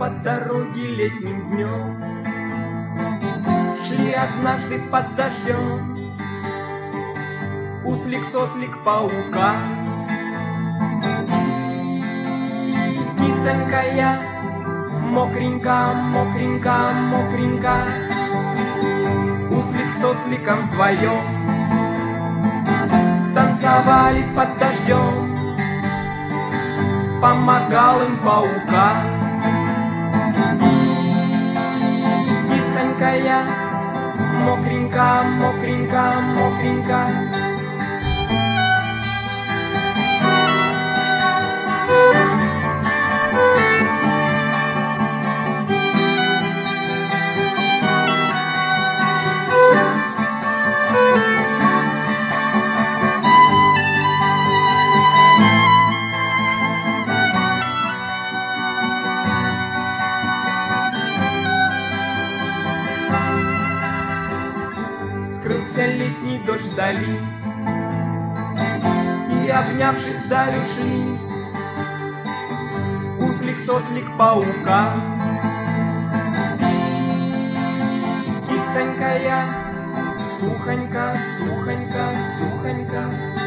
по дороге летним днем, шли однажды под дождем, Услик, сослик, паука. И кисонька я, мокренька, мокренька, мокренька, Услик с осликом вдвоем танцевали под дождем, помогал им паука. И кисонька я, мокренька, мокренька, мокренька, скрылся летний дождь вдали, и, обнявшись, вдаль ушли Услик, сослик, паука. И кисонька я, сухонька, сухонька, сухонька,